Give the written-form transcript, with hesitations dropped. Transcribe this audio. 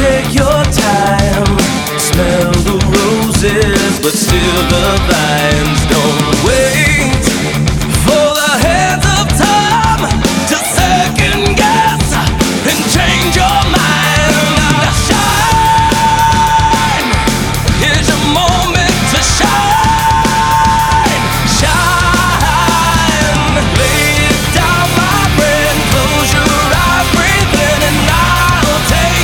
Take your time, smell the roses, but still the vine.